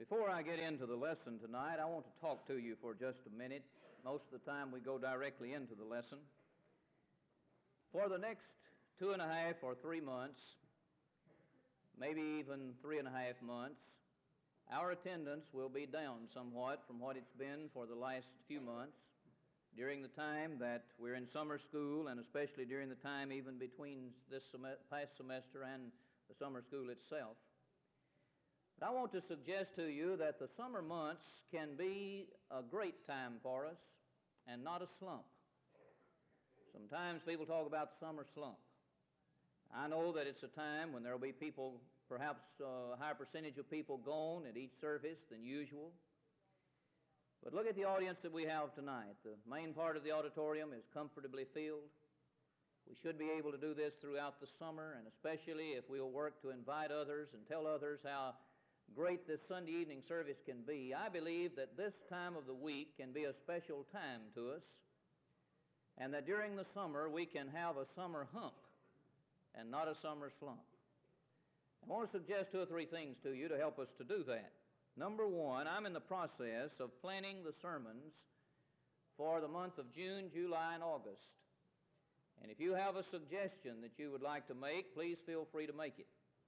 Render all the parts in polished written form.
Before I get into the lesson tonight, I want to talk to you for just a minute. Most of the time we go directly into the lesson. For the next 2.5 or 3 months, maybe even 3.5 months, our attendance will be down somewhat from what it's been for the last few months during the time that we're in summer school, and especially during the time even between this past semester and the summer school itself. But I want to suggest to you that the summer months can be a great time for us and not a slump. Sometimes people talk about summer slump. I know that it's a time when there will be people, perhaps a higher percentage of people gone at each service than usual. But look at the audience that we have tonight. The main part of the auditorium is comfortably filled. We should be able to do this throughout the summer, and especially if we'll work to invite others and tell others how great this Sunday evening service can be. I believe that this time of the week can be a special time to us, and that during the summer we can have a summer hump and not a summer slump. I want to suggest 2 or 3 things to you to help us to do that. Number one, I'm in the process of planning the sermons for the month of June, July, and August. And if you have a suggestion that you would like to make, please feel free to make it.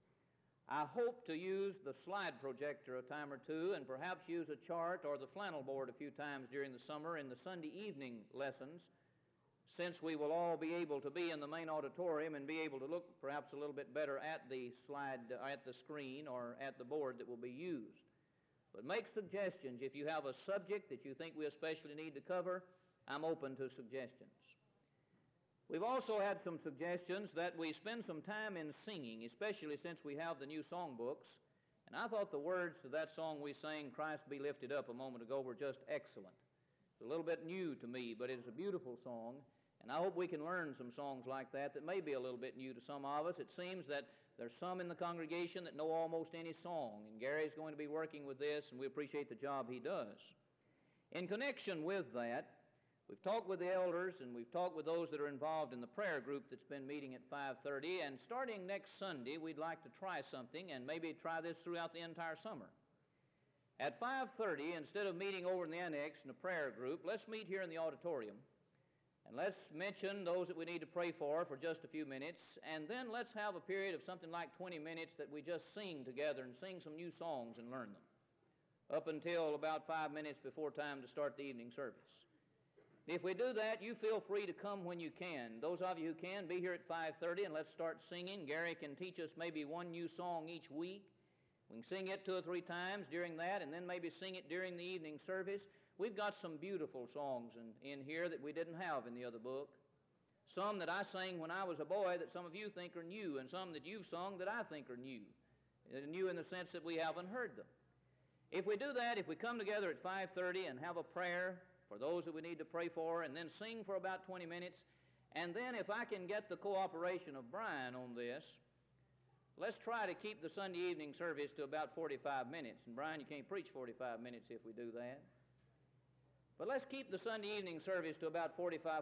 I hope to use the slide projector a time or two and perhaps use a chart or the flannel board a few times during the summer in the Sunday evening lessons, since we will all be able to be in the main auditorium and be able to look perhaps a little bit better at the slide, at the screen, or at the board that will be used. But make suggestions. If you have a subject that you think we especially need to cover, I'm open to suggestions. We've also had some suggestions that we spend some time in singing, especially since we have the new songbooks. And I thought the words to that song we sang, "Christ Be Lifted Up," a moment ago were just excellent. It's a little bit new to me, but it's a beautiful song. And I hope we can learn some songs like that may be a little bit new to some of us. It seems that there's some in the congregation that know almost any song, and Gary's going to be working with this, and we appreciate the job he does. In connection with that, we've talked with the elders, and we've talked with those that are involved in the prayer group that's been meeting at 5:30, and starting next Sunday, we'd like to try something, and maybe try this throughout the entire summer. At 5:30, instead of meeting over in the annex in a prayer group, let's meet here in the auditorium. And let's mention those that we need to pray for just a few minutes, and then let's have a period of something like 20 minutes that we just sing together and sing some new songs and learn them, up until about 5 minutes before time to start the evening service. If we do that, you feel free to come when you can. Those of you who can, be here at 5:30 and let's start singing. Gary can teach us maybe one new song each week. We can sing it 2 or 3 times during that, and then maybe sing it during the evening service. We've got some beautiful songs in here that we didn't have in the other book. Some that I sang when I was a boy that some of you think are new, and some that you've sung that I think are new. New in the sense that we haven't heard them. If we do that, if we come together at 5:30 and have a prayer for those that we need to pray for, and then sing for about 20 minutes, and then if I can get the cooperation of Brian on this, let's try to keep the Sunday evening service to about 45 minutes. And Brian, you can't preach 45 minutes if we do that. But let's keep the Sunday evening service to about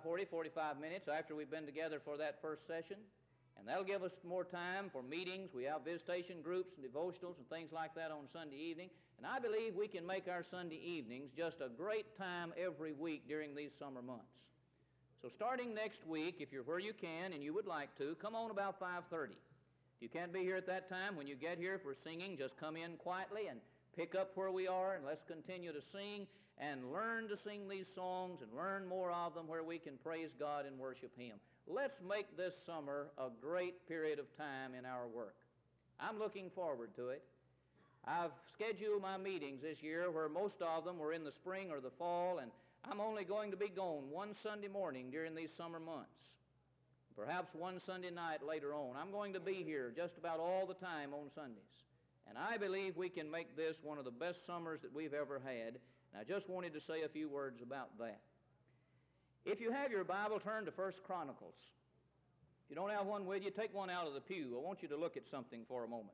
45 minutes after we've been together for that first session. And that'll give us more time for meetings. We have visitation groups and devotionals and things like that on Sunday evening. And I believe we can make our Sunday evenings just a great time every week during these summer months. So starting next week, if you're where you can and you would like to, come on about 5:30. If you can't be here at that time, when you get here for singing, just come in quietly and pick up where we are, and let's continue to sing and learn to sing these songs and learn more of them where we can praise God and worship Him. Let's make this summer a great period of time in our work. I'm looking forward to it. I've scheduled my meetings this year where most of them were in the spring or the fall, and I'm only going to be gone one Sunday morning during these summer months, perhaps one Sunday night later on. I'm going to be here just about all the time on Sundays. And I believe we can make this one of the best summers that we've ever had. And I just wanted to say a few words about that. If you have your Bible, turn to 1 Chronicles. If you don't have one with you, take one out of the pew. I want you to look at something for a moment.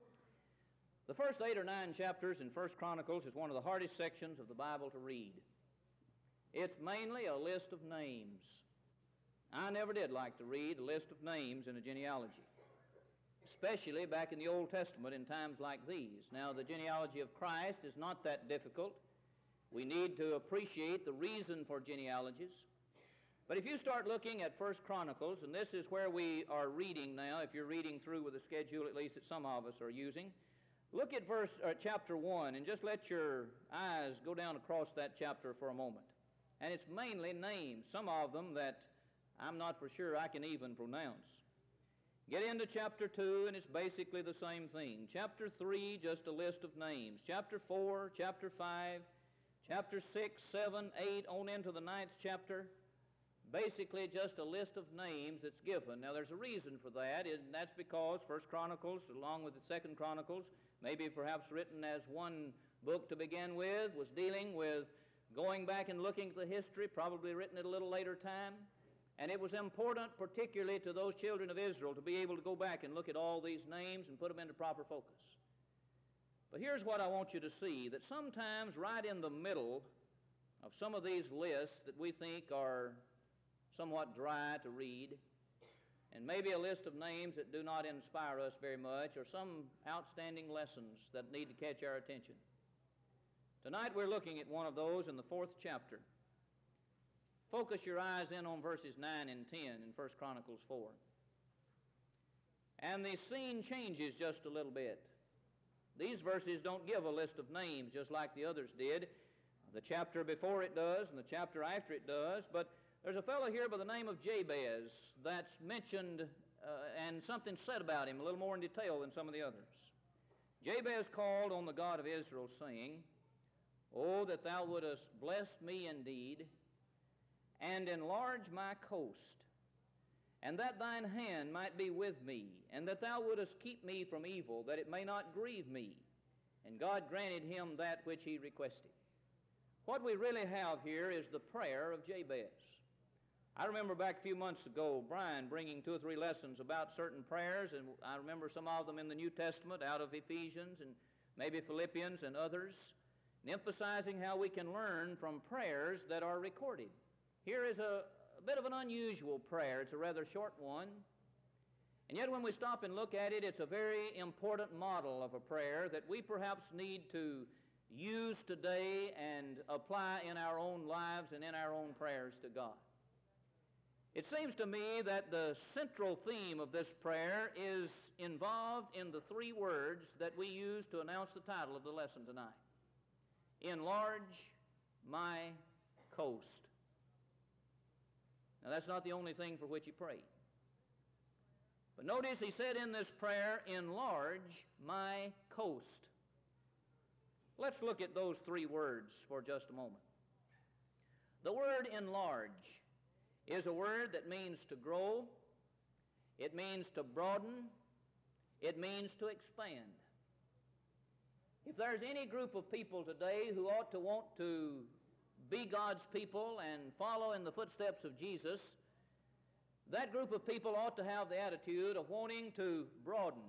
The first 8 or 9 chapters in 1 Chronicles is one of the hardest sections of the Bible to read. It's mainly a list of names. I never did like to read a list of names in a genealogy, especially back in the Old Testament in times like these. Now, the genealogy of Christ is not that difficult. We need to appreciate the reason for genealogies. But if you start looking at 1 Chronicles, and this is where we are reading now, if you're reading through with the schedule at least that some of us are using, look at chapter 1 and just let your eyes go down across that chapter for a moment. And it's mainly names, some of them that I'm not for sure I can even pronounce. Get into chapter 2 and it's basically the same thing. Chapter 3, just a list of names. Chapter 4, chapter 5, chapter 6, 7, 8, on into the 9th chapter, basically just a list of names that's given. Now there's a reason for that, and that's because 1 Chronicles, along with the 2 Chronicles, maybe perhaps written as one book to begin with, was dealing with going back and looking at the history, probably written at a little later time. And it was important, particularly to those children of Israel, to be able to go back and look at all these names and put them into proper focus. But here's what I want you to see, that sometimes right in the middle of some of these lists that we think are somewhat dry to read, and maybe a list of names that do not inspire us very much, or some outstanding lessons that need to catch our attention. Tonight we're looking at one of those in the 4th chapter. Focus your eyes in on verses 9 and 10 in 1 Chronicles 4. And the scene changes just a little bit. These verses don't give a list of names just like the others did. The chapter before it does, and the chapter after it does, but there's a fellow here by the name of Jabez that's mentioned and something said about him a little more in detail than some of the others. Jabez called on the God of Israel, saying, "Oh, that thou wouldest bless me indeed, and enlarge my coast, and that thine hand might be with me, and that thou wouldest keep me from evil, that it may not grieve me." And God granted him that which he requested. What we really have here is the prayer of Jabez. I remember back a few months ago, Brian bringing 2 or 3 lessons about certain prayers, and I remember some of them in the New Testament, out of Ephesians and maybe Philippians and others, and emphasizing how we can learn from prayers that are recorded. Here is a bit of an unusual prayer. It's a rather short one. And yet when we stop and look at it, it's a very important model of a prayer that we perhaps need to use today and apply in our own lives and in our own prayers to God. It seems to me that the central theme of this prayer is involved in the 3 words that we use to announce the title of the lesson tonight. Enlarge my coast. Now, that's not the only thing for which he prayed. But notice he said in this prayer, enlarge my coast. Let's look at those 3 words for just a moment. The word enlarge is a word that means to grow, it means to broaden, it means to expand. If there's any group of people today who ought to want to be God's people and follow in the footsteps of Jesus, that group of people ought to have the attitude of wanting to broaden,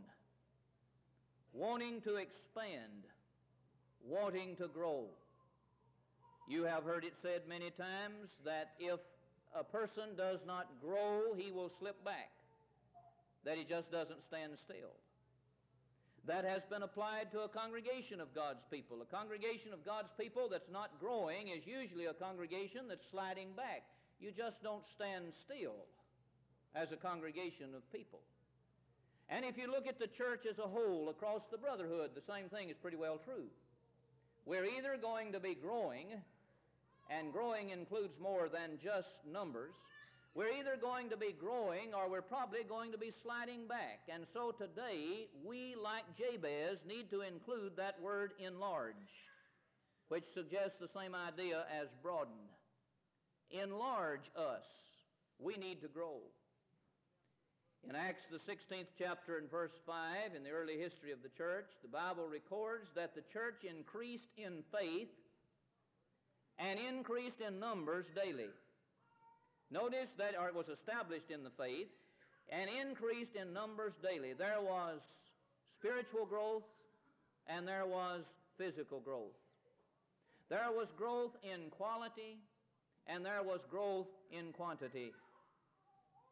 wanting to expand, wanting to grow. You have heard it said many times that if a person does not grow, he will slip back, that he just doesn't stand still. That has been applied to a congregation of God's people. A congregation of God's people that's not growing is usually a congregation that's sliding back. You just don't stand still as a congregation of people. And if you look at the church as a whole across the brotherhood, the same thing is pretty well true. We're either going to be growing, and growing includes more than just numbers. We're either going to be growing or we're probably going to be sliding back. And so today, we, like Jabez, need to include that word enlarge, which suggests the same idea as broaden. Enlarge us. We need to grow. In Acts, the 16th chapter and verse 5, in the early history of the church, the Bible records that the church increased in faith and increased in numbers daily. Notice that it was established in the faith and increased in numbers daily. There was spiritual growth and there was physical growth. There was growth in quality and there was growth in quantity.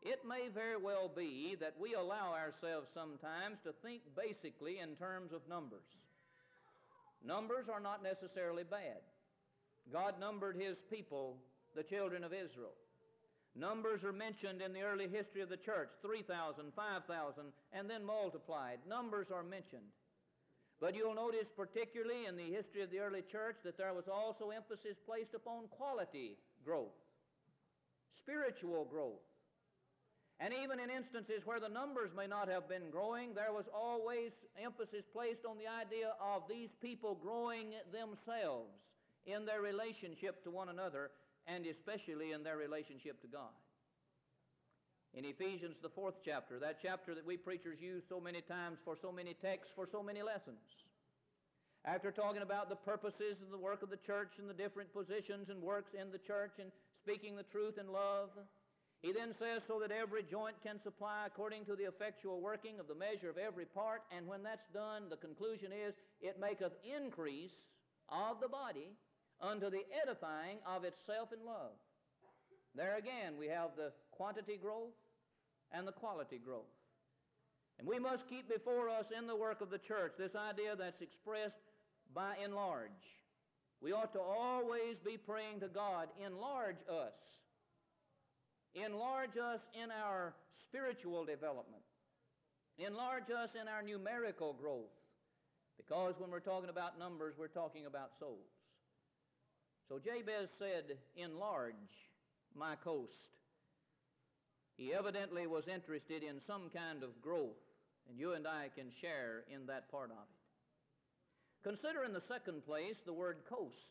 it may very well be that we allow ourselves sometimes to think basically in terms of numbers. Numbers are not necessarily bad. God numbered His people, the children of Israel. Numbers are mentioned in the early history of the church, 3,000, 5,000, and then multiplied. Numbers are mentioned. But you'll notice particularly in the history of the early church that there was also emphasis placed upon quality growth, spiritual growth. And even in instances where the numbers may not have been growing, there was always emphasis placed on the idea of these people growing themselves in their relationship to one another, and especially in their relationship to God. In Ephesians, the 4th chapter, that chapter that we preachers use so many times for so many texts, for so many lessons, after talking about the purposes of the work of the church and the different positions and works in the church and speaking the truth in love, he then says, so that every joint can supply according to the effectual working of the measure of every part, and when that's done, the conclusion is, it maketh increase of the body unto the edifying of itself in love. There again, we have the quantity growth and the quality growth. And we must keep before us in the work of the church this idea that's expressed by enlarge. We ought to always be praying to God, enlarge us. Enlarge us in our spiritual development. Enlarge us in our numerical growth. Because when we're talking about numbers, we're talking about souls. So Jabez said, enlarge my coast. He evidently was interested in some kind of growth, and you and I can share in that part of it. Consider in the second place the word coast.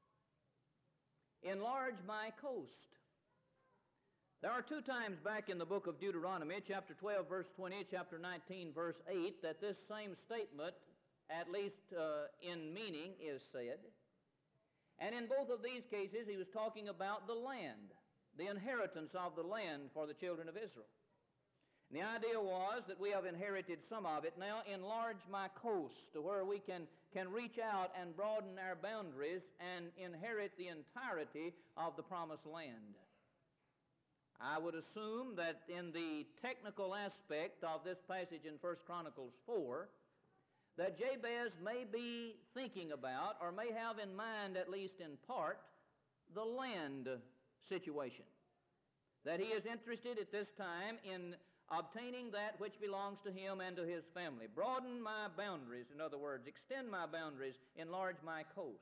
Enlarge my coast. There are two times back in the book of Deuteronomy, chapter 12, verse 20, chapter 19, verse 8, that this same statement, at least in meaning, is said. And in both of these cases, he was talking about the land, the inheritance of the land for the children of Israel. And the idea was that we have inherited some of it. Now enlarge my coast to where we can reach out and broaden our boundaries and inherit the entirety of the promised land. I would assume that in the technical aspect of this passage in 1 Chronicles 4, that Jabez may be thinking about, or may have in mind at least in part, the land situation. That he is interested at this time in obtaining that which belongs to him and to his family. Broaden my boundaries, in other words, extend my boundaries, enlarge my coast.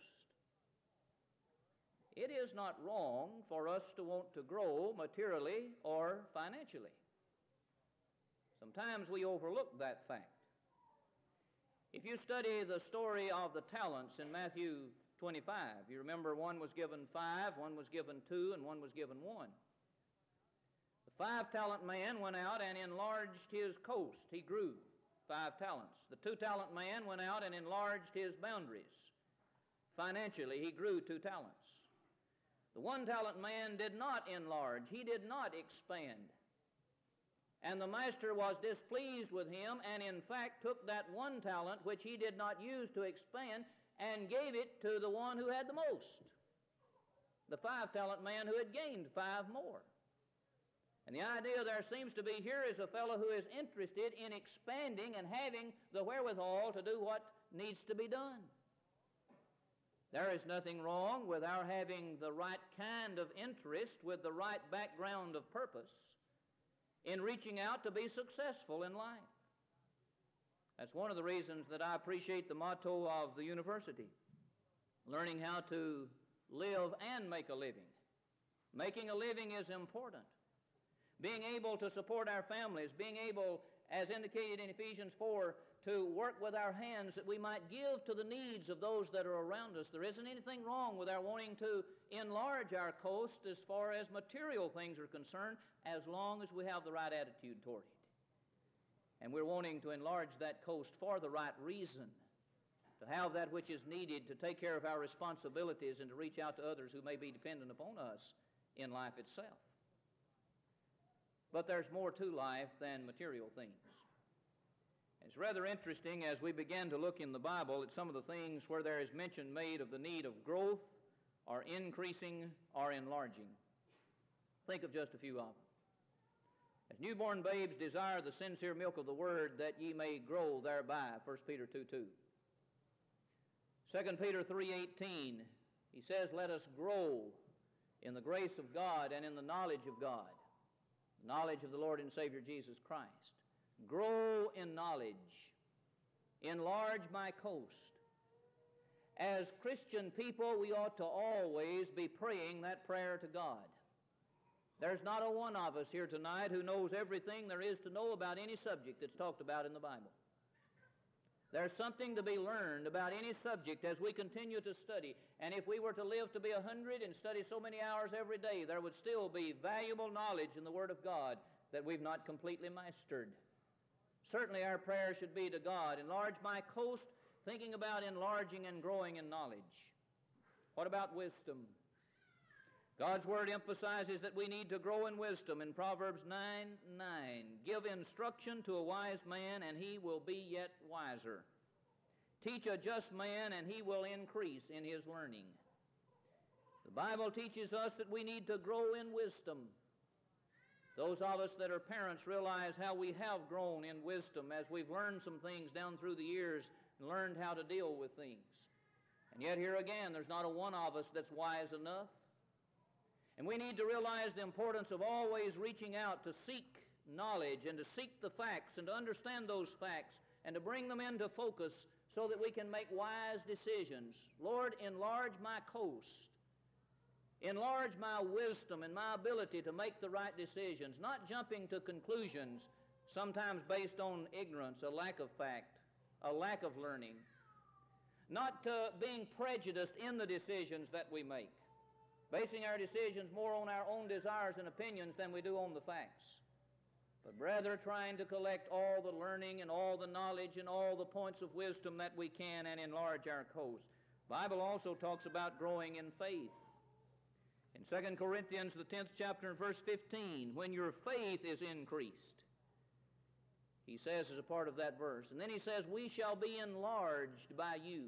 It is not wrong for us to want to grow materially or financially. Sometimes we overlook that fact. If you study the story of the talents in Matthew 25, you remember one was given 5, one was given 2, and one was given 1. The 5-talent man went out and enlarged his coast. He grew 5 talents. The 2-talent man went out and enlarged his boundaries. Financially, he grew 2 talents. The 1-talent man did not enlarge. He did not expand. And the master was displeased with him and in fact took that 1 talent which he did not use to expand and gave it to the one who had the most. The 5-talent man who had gained 5 more. And the idea there seems to be here is a fellow who is interested in expanding and having the wherewithal to do what needs to be done. There is nothing wrong with our having the right kind of interest with the right background of purpose in reaching out to be successful in life. That's one of the reasons that I appreciate the motto of the university, learning how to live and make a living. Making a living is important. Being able to support our families, being able, as indicated in Ephesians 4, to work with our hands that we might give to the needs of those that are around us. There isn't anything wrong with our wanting to enlarge our coast as far as material things are concerned, as long as we have the right attitude toward it. And we're wanting to enlarge that coast for the right reason, to have that which is needed to take care of our responsibilities and to reach out to others who may be dependent upon us in life itself. But there's more to life than material things. It's rather interesting as we begin to look in the Bible at some of the things where there is mention made of the need of growth or increasing or enlarging. Think of just a few of them. As newborn babes desire the sincere milk of the Word, that ye may grow thereby, 1 Peter 2:2. 2 Peter 3:18, he says, let us grow in the grace of God and in the knowledge of God, the knowledge of the Lord and Savior Jesus Christ. Grow in knowledge. Enlarge my coast. As Christian people, we ought to always be praying that prayer to God. There's not a one of us here tonight who knows everything there is to know about any subject that's talked about in the Bible. There's something to be learned about any subject as we continue to study. And if we were to live to be 100 and study so many hours every day, there would still be valuable knowledge in the Word of God that we've not completely mastered. Certainly our prayer should be to God, enlarge my coast, thinking about enlarging and growing in knowledge. What about wisdom? God's Word emphasizes that we need to grow in wisdom in Proverbs 9:9. Give instruction to a wise man, and he will be yet wiser. Teach a just man, and he will increase in his learning. The Bible teaches us that we need to grow in wisdom. Those of us that are parents realize how we have grown in wisdom as we've learned some things down through the years and learned how to deal with things. And yet here again, there's not a one of us that's wise enough. And we need to realize the importance of always reaching out to seek knowledge and to seek the facts and to understand those facts and to bring them into focus so that we can make wise decisions. Lord, enlarge my coast. Enlarge my wisdom and my ability to make the right decisions, not jumping to conclusions, sometimes based on ignorance, a lack of fact, a lack of learning, not being prejudiced in the decisions that we make, basing our decisions more on our own desires and opinions than we do on the facts, but rather trying to collect all the learning and all the knowledge and all the points of wisdom that we can and enlarge our coast. The Bible also talks about growing in faith. In 2 Corinthians, the 10th chapter and verse 15, when your faith is increased, he says as a part of that verse. And then he says, we shall be enlarged by you.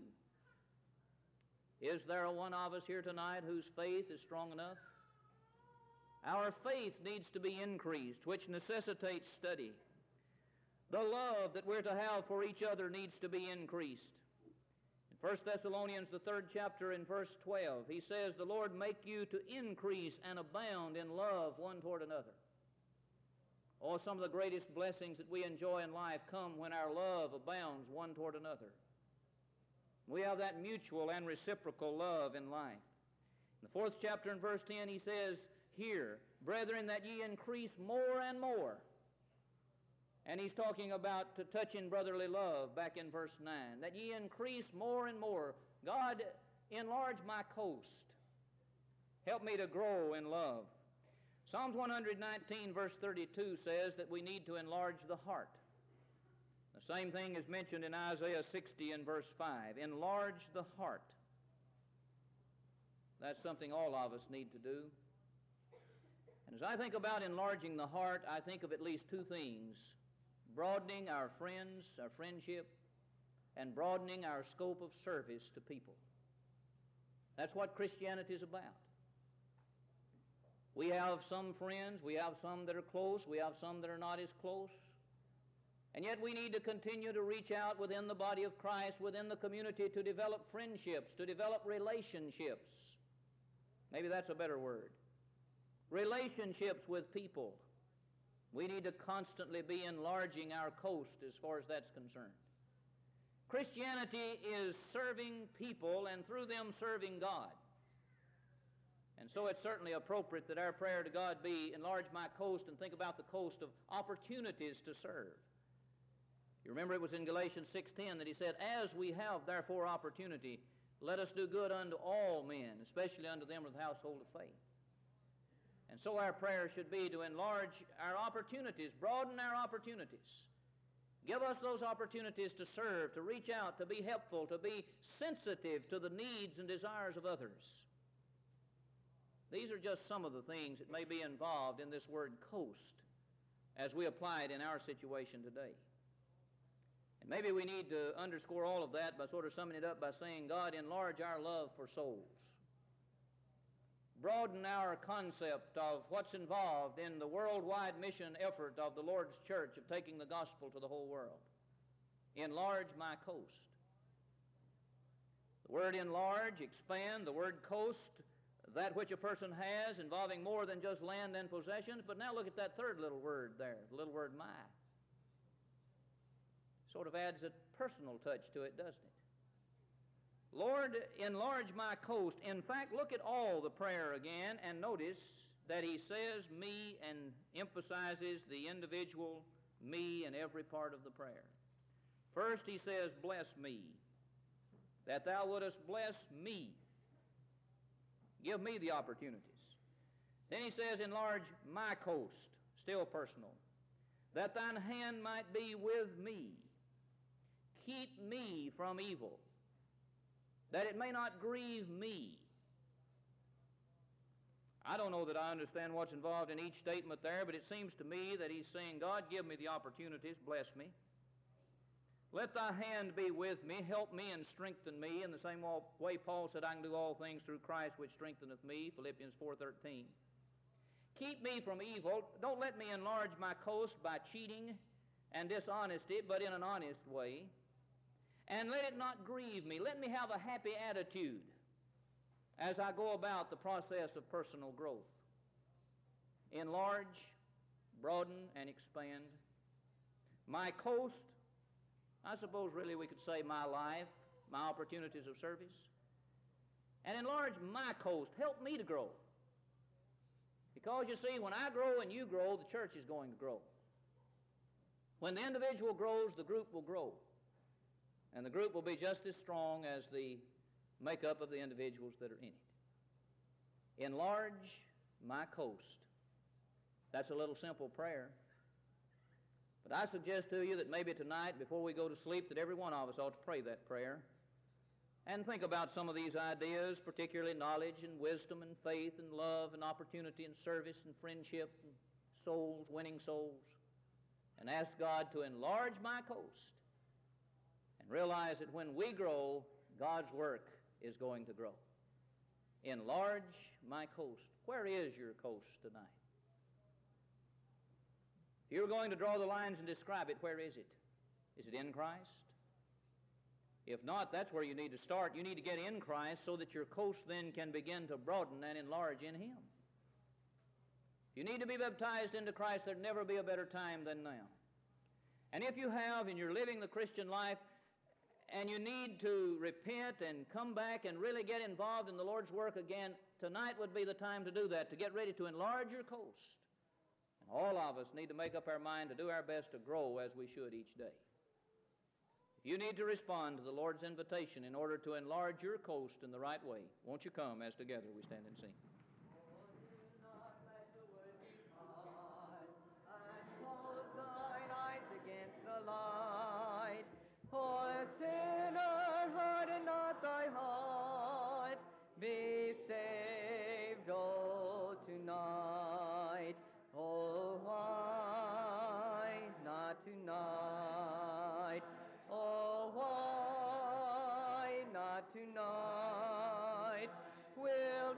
Is there a one of us here tonight whose faith is strong enough? Our faith needs to be increased, which necessitates study. The love that we're to have for each other needs to be increased. In 1 Thessalonians, the 3rd chapter in verse 12, he says, the Lord make you to increase and abound in love one toward another. Oh, some of the greatest blessings that we enjoy in life come when our love abounds one toward another. We have that mutual and reciprocal love in life. In the 4th chapter in verse 10, he says, here, brethren, that ye increase more and more. And he's talking about touching brotherly love back in verse 9. That ye increase more and more. God, enlarge my coast. Help me to grow in love. Psalms 119 verse 32 says that we need to enlarge the heart. The same thing is mentioned in Isaiah 60 and verse 5. Enlarge the heart. That's something all of us need to do. And as I think about enlarging the heart, I think of at least two things. Broadening our friends, our friendship, and broadening our scope of service to people. That's what Christianity is about. We have some friends, we have some that are close, we have some that are not as close. And yet we need to continue to reach out within the body of Christ, within the community, to develop friendships, to develop relationships. Maybe that's a better word. Relationships with people. We need to constantly be enlarging our coast as far as that's concerned. Christianity is serving people and through them serving God. And so it's certainly appropriate that our prayer to God be, enlarge my coast, and think about the coast of opportunities to serve. You remember it was in Galatians 6:10 that he said, as we have therefore opportunity, let us do good unto all men, especially unto them of the household of faith. And so our prayer should be to enlarge our opportunities, broaden our opportunities. Give us those opportunities to serve, to reach out, to be helpful, to be sensitive to the needs and desires of others. These are just some of the things that may be involved in this word coast as we apply it in our situation today. And maybe we need to underscore all of that by sort of summing it up by saying, God, enlarge our love for souls. broaden our concept of what's involved in the worldwide mission effort of the Lord's church of taking the gospel to the whole world. Enlarge my coast. The word enlarge, expand, the word coast, that which a person has involving more than just land and possessions. But now look at that third little word there, the little word my. Sort of adds a personal touch to it, doesn't it? Lord, enlarge my coast. In fact, look at all the prayer again and notice that he says me and emphasizes the individual me in every part of the prayer. First he says, bless me, that thou wouldest bless me. Give me the opportunities. Then he says, enlarge my coast, still personal, that thine hand might be with me. Keep me from evil, that it may not grieve me. I don't know that I understand what's involved in each statement there, but it seems to me that he's saying, God, give me the opportunities, bless me. Let thy hand be with me, help me and strengthen me, in the same way Paul said, I can do all things through Christ which strengtheneth me, Philippians 4:13. Keep me from evil. Don't let me enlarge my coast by cheating and dishonesty, but in an honest way. And let it not grieve me. Let me have a happy attitude as I go about the process of personal growth. Enlarge, broaden, and expand. My coast, I suppose really we could say my life, my opportunities of service. And enlarge my coast. Help me to grow. Because you see, when I grow and you grow, the church is going to grow. When the individual grows, the group will grow. And the group will be just as strong as the makeup of the individuals that are in it. Enlarge my coast. That's a little simple prayer. But I suggest to you that maybe tonight, before we go to sleep, that every one of us ought to pray that prayer and think about some of these ideas, particularly knowledge and wisdom and faith and love and opportunity and service and friendship and souls, winning souls, and ask God to enlarge my coast and realize that when we grow, God's work is going to grow. Enlarge my coast. Where is your coast tonight? If you were going to draw the lines and describe it, where is it? Is it in Christ? If not, that's where you need to start. You need to get in Christ so that your coast then can begin to broaden and enlarge in Him. If you need to be baptized into Christ, there'd never be a better time than now. And if you have and you're living the Christian life and you need to repent and come back and really get involved in the Lord's work again, tonight would be the time to do that, to get ready to enlarge your coast. And all of us need to make up our mind to do our best to grow as we should each day. If you need to respond to the Lord's invitation in order to enlarge your coast in the right way, won't you come as together we stand and sing? Against the light, oh sinner, harden not thy heart, be saved, oh tonight, oh why not tonight, oh why not tonight, wilt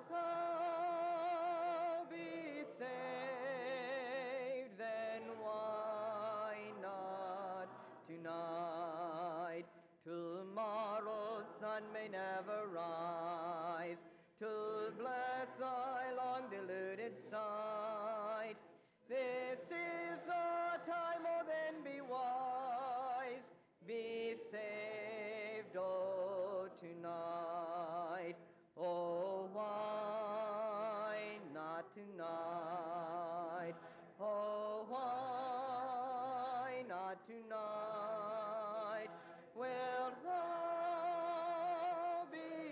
thou be saved, then why not tonight? Tomorrow's sun may never rise to bless thy long deluded sight. This is the time, oh then be wise, be saved, oh tonight, oh why not tonight, oh why not tonight, wilt thou be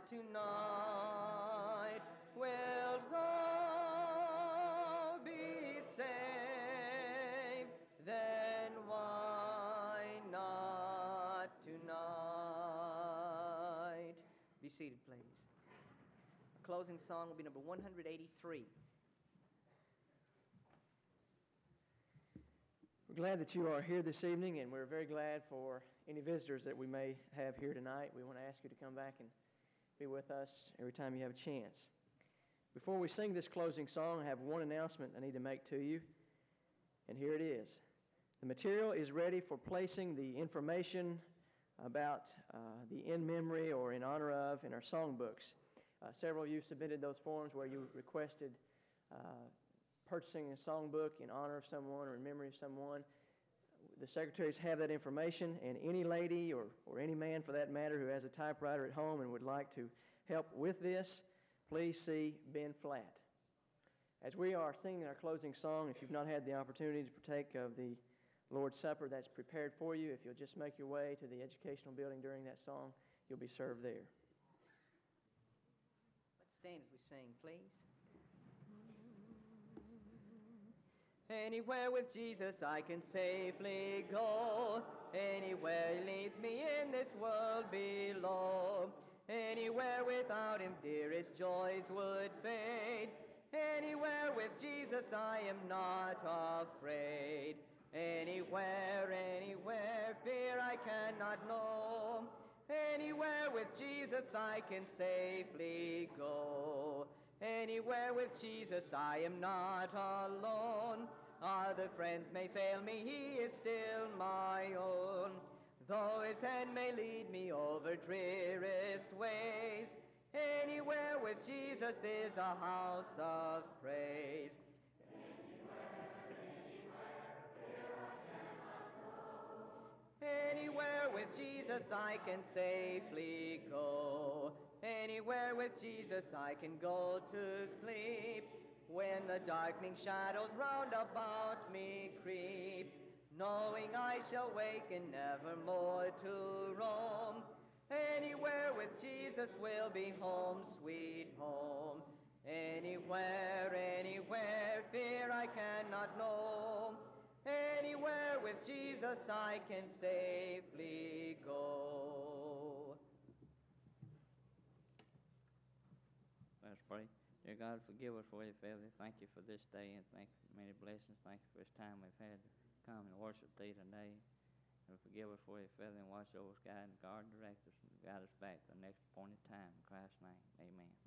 tonight wilt thou be saved, then why not tonight? Be seated, please. Our closing song will be number 183. We're glad that you are here this evening, and we're very glad for any visitors that we may have here tonight. We want to ask you to come back and be with us every time you have a chance. Before we sing this closing song, I have one announcement I need to make to you, and here it is. The material is ready for placing the information about the in memory or in honor of in our songbooks. Several of you submitted those forms where you requested purchasing a songbook in honor of someone or in memory of someone. The secretaries have that information, and any lady or any man for that matter who has a typewriter at home and would like to help with this, please see Ben Flatt. As we are singing our closing song, if you've not had the opportunity to partake of the Lord's Supper that's prepared for you, if you'll just make your way to the educational building during that song, you'll be served there. Let's stand as we sing, please. Anywhere with Jesus I can safely go. Anywhere he leads me in this world below. Anywhere without him dearest joys would fade. Anywhere with Jesus I am not afraid. Anywhere, anywhere, fear I cannot know. Anywhere with Jesus I can safely go. Anywhere with Jesus I am not alone. Other friends may fail me, he is still my own. Though his hand may lead me over drearest ways, anywhere with Jesus is a house of praise. Anywhere with Jesus I can safely go. Anywhere with Jesus I can go to sleep. When the darkening shadows round about me creep, knowing I shall wake and never more to roam. Anywhere with Jesus will be home, sweet home. Anywhere, anywhere, fear I cannot know. Anywhere with Jesus I can safely go. Let's pray. Dear God, forgive us for your failure. Thank you for this day, and thank you for many blessings. Thank you for this time we've had to come and worship thee today. And forgive us for your failure, and watch over us, guide and guard and direct us, and guide us back to the next appointed time. In Christ's name, amen.